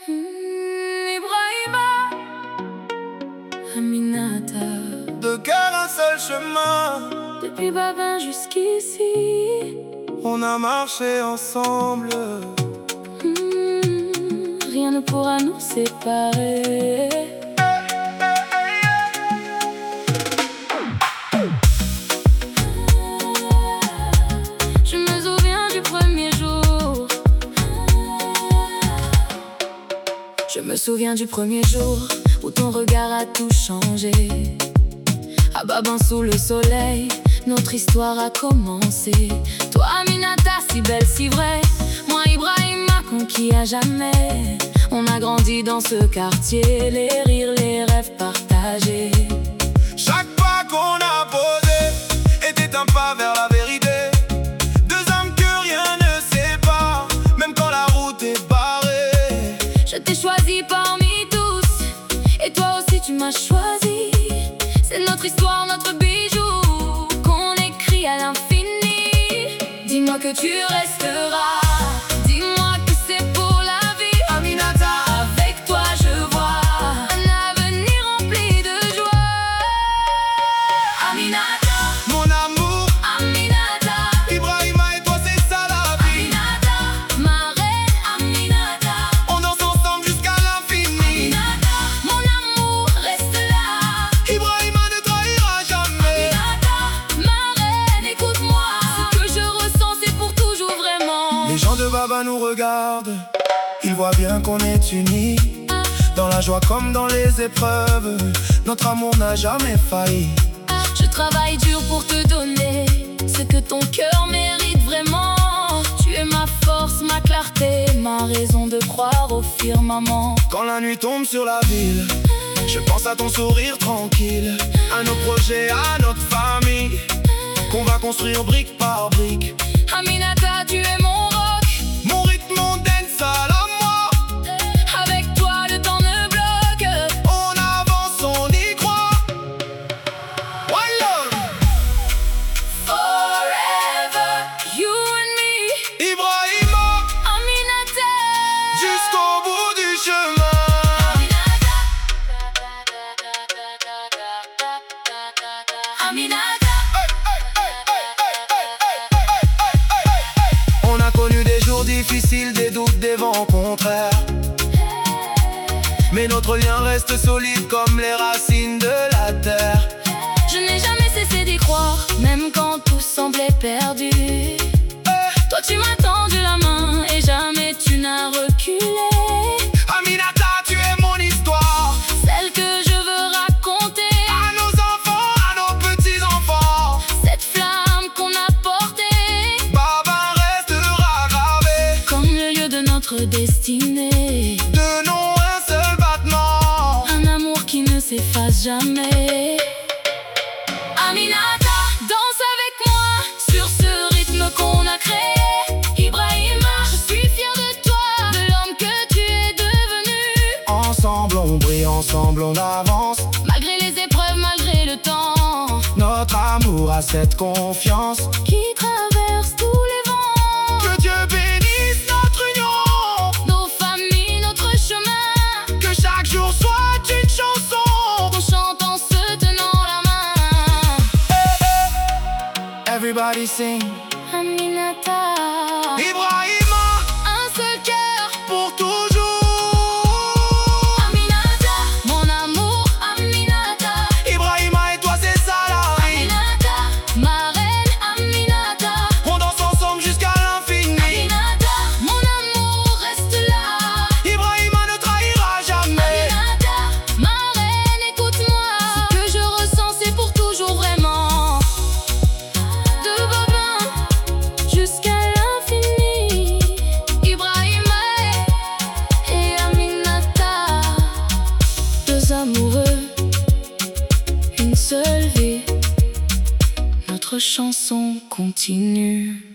Ibrahima, Aminata. De cœur un seul chemin, Depuis Babin jusqu'ici, on a marché ensemble. Rien ne pourra nous séparer. Je me souviens du premier jour. Je me souviens du premier jour où ton regard a tout changé. À Babin sous le soleil, notre histoire a commencé. Toi Aminata, si belle, si vraie. Moi Ibrahima, conquis à jamais. On a grandi dans ce quartier, les rires, les rêves partagés. Chaque pas qu'on a posé était un pas vers la vérité. Deux âmes que rien ne sépare, même quand la route est barrée. Je t'ai choisi parmi tous, et toi aussi tu m'as choisi. C'est notre histoire, notre bijou, qu'on écrit à l'infini. Dis-moi que tu resteras, dis-moi que c'est pour la vie. Aminata, Avec toi je vois un avenir rempli de joie. Aminata, mon amour, Aminata, Ibrahima et toi c'est ça la vie. Aminata, ma reine, Aminata. On danse ensemble jusqu'à l'infini. Aminata, mon amour, reste là. Ibrahima ne trahira jamais. Aminata, ma reine, écoute-moi. Ce que je ressens, c'est pour toujours vraiment. Les gens de Babin nous regardent, ils voient bien qu'on est unis. Dans la joie comme dans les épreuves, notre amour n'a jamais failli. Je travaille dur pour te donner ce que ton cœur mérite vraiment. Tu es ma force, ma clarté, ma raison de croire au firmament. Quand la nuit tombe sur la ville, je pense à ton sourire tranquille, à nos projets, à notre famille, qu'on va construire brique par brique. Aminata, tu es mon rock. Mon rythme, mon dance à la moi. Avec toi, le temps ne bloque. On avance, on y croit. One love, Forever, you and me. Ibrahima, Aminata, jusqu'au bout du chemin. Aminata. On a connu des jours difficiles, des doutes, des vents contraires. Mais notre lien reste solide comme les racines de la terre. Je n'ai jamais cessé d'y croire, même quand tout semblait perdu. Toi tu m'as tendu la main et jamais tu n'as reculé. Aminata, tu es mon histoire, Celle que je veux raconter, à nos enfants, à nos petits-enfants. cette flamme qu'on a portée, Babin restera gravé, comme le lieu de notre destinée. tenons un seul battement. Un amour qui ne s'efface jamais. Aminata, danse avec moi sur ce rythme qu'on a créé. Ibrahima, je suis fière de toi, de l'homme que tu es devenu. Ensemble on brille, ensemble on avance. Malgré les épreuves, malgré le temps, Notre amour a cette confiance. qui traverse tous les vents. Que Dieu bénisse notre union, Nos familles, notre chemin, que chaque jour soit une chanson. qu'on chante en se tenant la main. Everybody sing. Aminata, Ibrahima, un seul cœur. pour toujours. Aminata, mon amour, Aminata. Ibrahima et toi c'est ça la vie. Aminata, ma reine, Aminata. On danse ensemble jusqu'à l'infini. Aminata, mon amour, reste là. Ibrahima ne trahira jamais. Aminata, ma reine, écoute-moi. Ce que je ressens, c'est pour toujours vraiment. De Babin jusqu'à l'infini. Ibrahima et Aminata, deux amoureux, une seule vie. Notre chanson continue.